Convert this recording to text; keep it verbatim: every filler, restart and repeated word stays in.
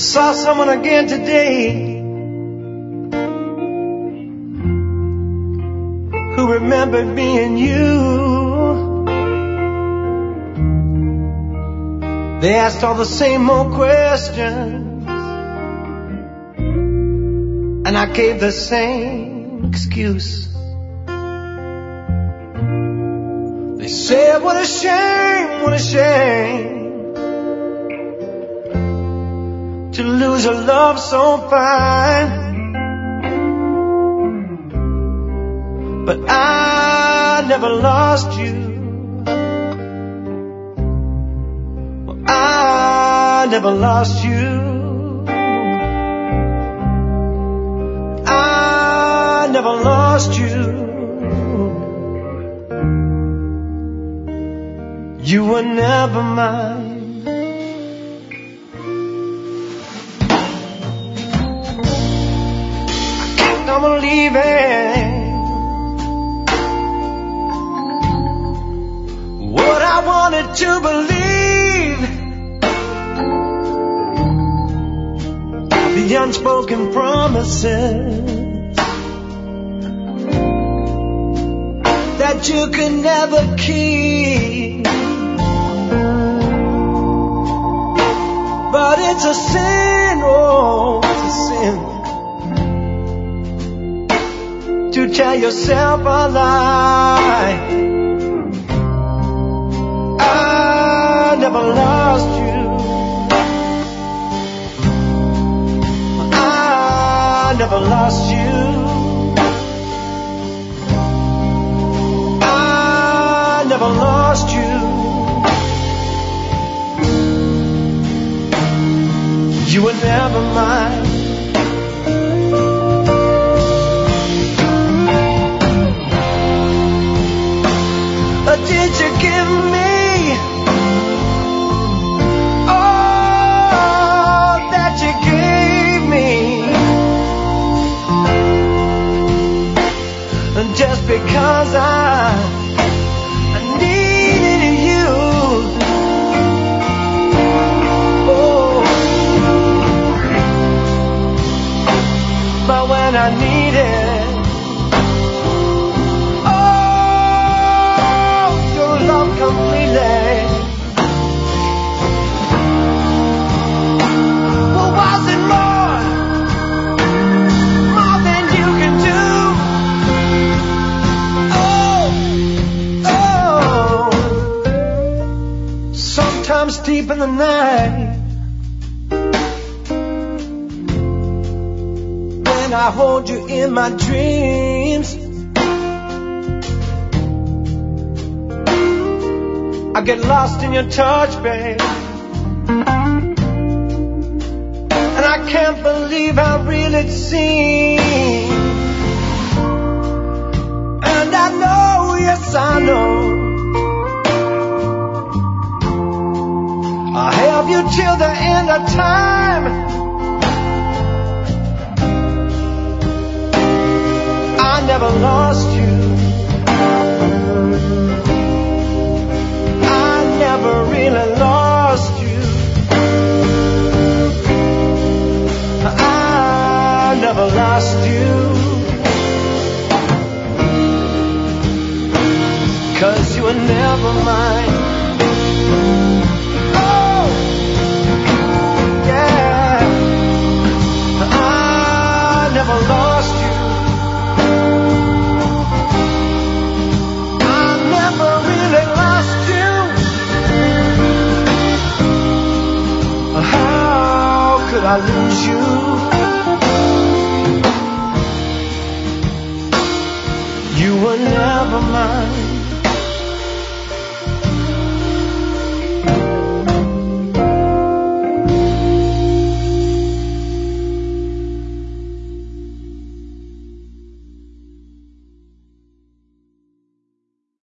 saw someone again today who remembered me and you. They asked all the same old questions, and I gave the same excuse. They said, what a shame, what a shame to lose a love so fine. But I never lost you. Well, I never lost you. I never lost you. You were never mine. I'm leaving. What I wanted to believe, the unspoken promises that you could never keep. But it's a sin, oh, it's a sin to tell yourself a lie. I never lost you. I never lost you. I never lost you. You were never mine. Did you give me all that you gave me? And just because I, I needed you, oh, but when I needed completely, well, was it more, more than you can do? Oh, oh. Sometimes deep in the night, when I hold you in my dreams, I get lost in your touch, babe, and I can't believe how real it seems. And I know, yes I know, I'll have you till the end of time. I never lost you. Never really lost you. I never lost you. 'Cause you were never mine. Oh, yeah. I never lost you. I never really lost you. How could I lose you? You were never mine.